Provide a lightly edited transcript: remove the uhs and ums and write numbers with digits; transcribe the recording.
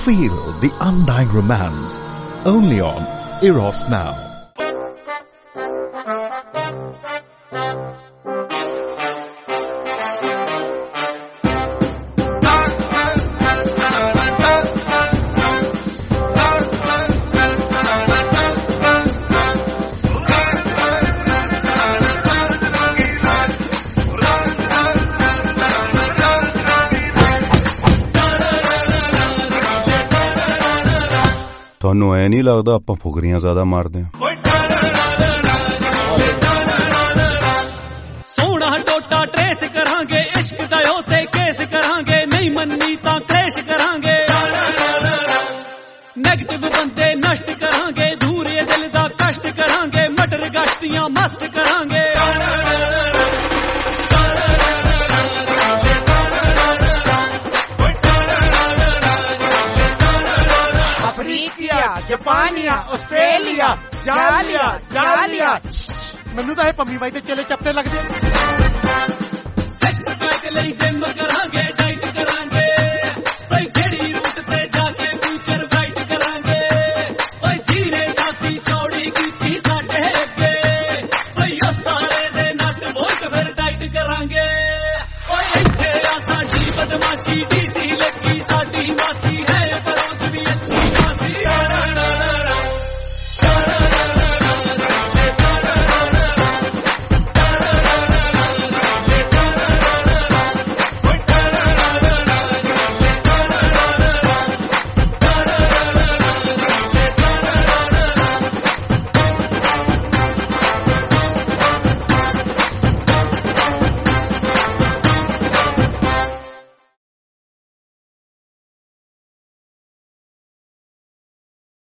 Feel the undying romance only on Eros Now. ਤੁਹਾਨੂੰ ਐ ਨਹੀਂ ਲੱਗਦਾ ਆਪਾਂ ਫੁਕਰੀਆਂ ਜ਼ਿਆਦਾ ਮਾਰਦੇ ਹਾਂ? ਸੋਹਣਾ ਟੋਟਾ ਟ੍ਰੇਸ ਕਰਾਂਗੇ, ਇਸ਼ਕ ਦਾ ਉਤੇ ਕੇਸ ਕਰਾਂਗੇ, ਨਹੀਂ ਮੰਨੀ ਤਾਂ ਕਲੇਸ਼ ਕਰਾਂਗੇ, ਨੈਗੇਟਿਵ ਬੰਦੇ ਨਸ਼ਟ ਕਰਾਂਗੇ, ਧੂਰੇ ਦਿਲ ਦਾ ਕਸ਼ਟ ਕਰਾਂਗੇ, ਮਟਰ ਗਸ਼ਤੀਆਂ ਮਸਤ ਕਰਾਂਗੇ। ਜਾਪਾਨੀਆ, ਆਸਟ੍ਰੇਲੀਆ, ਜਾਲੀਆ ਮੈਨੂੰ ਤਾਂ ਇਹ ਪੰਮੀ ਬਾਈ ਤੇ ਚਲੇ ਚੱਪੇ ਲੱਗਦੇ। ਲਈ ਜਿੰਮ ਕਰਾਂਗੇ।